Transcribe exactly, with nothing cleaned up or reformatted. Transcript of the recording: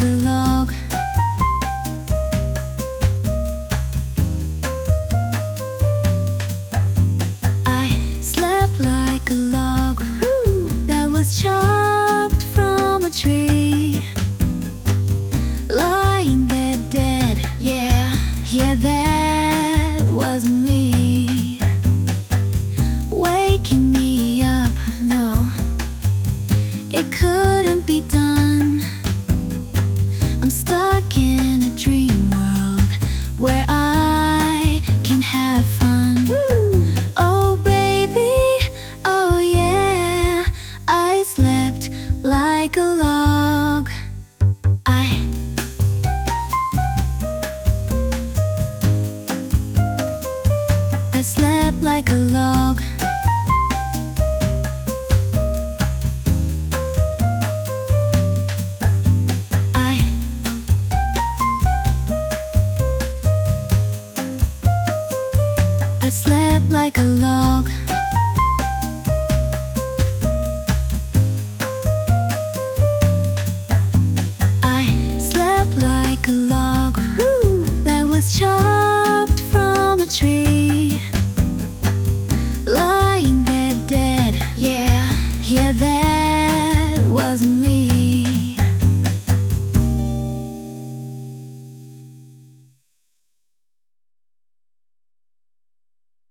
a log. I slept like a log that was chopped from a tree, lying there dead. Yeah, yeah, that was me. Waking me up, no, it couldn't be done. I'm stuck in a dream world where I can have fun. Oh baby, oh yeah, I slept like a log. I I slept like a log. I I slept like a log. I slept like a log that was chopped from a tree, lying there dead. Yeah, yeah, that was me.